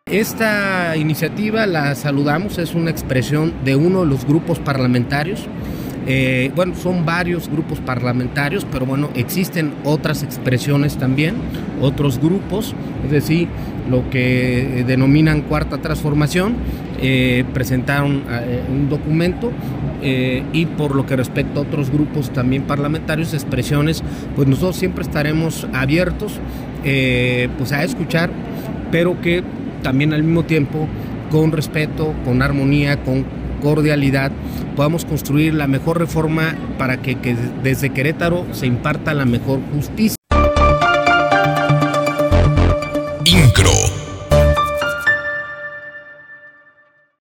Esta iniciativa la saludamos, es una expresión de uno de los grupos parlamentarios. Son varios grupos parlamentarios, pero existen otras expresiones también, otros grupos, es decir, lo que denominan Cuarta Transformación, presentaron un documento y por lo que respecta a otros grupos también parlamentarios, expresiones, pues nosotros siempre estaremos abiertos a escuchar, pero que también al mismo tiempo, con respeto, con armonía, con cordialidad, podamos construir la mejor reforma para que desde Querétaro se imparta la mejor justicia.